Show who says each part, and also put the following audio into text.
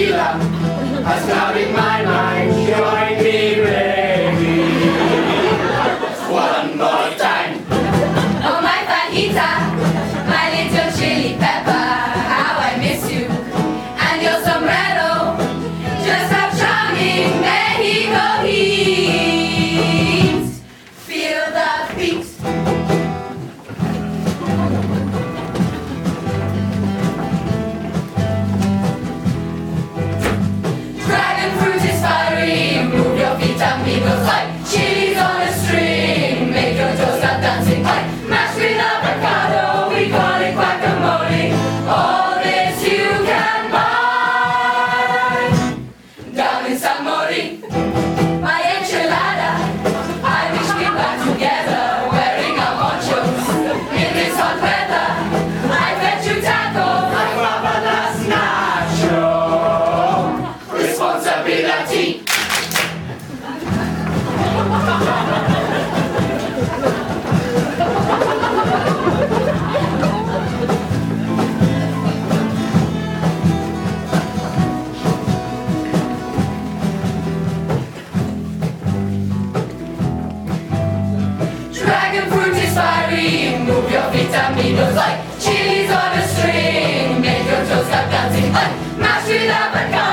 Speaker 1: tequila has clouded my mind. Join me, baby. One more time.
Speaker 2: Oh, my fajita, my little chili pepper, how I miss you. And your sombrero, just how charming Mexico heat. Feel the beat. Dragon fruit is fiery, move your feet amigos like chilies on a string. Make your toes start dancing like mashed with avocado. We call it guacamole. All this you can buy down in San Mori. My enchilada, I wish we'd back together, wearing our ponchos in this hot weather. I bet you tacos.
Speaker 1: Aguabalas nacho. Responsibility.
Speaker 2: Dragon fruit is fiery, move your vitaminos like chilies on a string. Make your toes start dancing like mashed with avocado.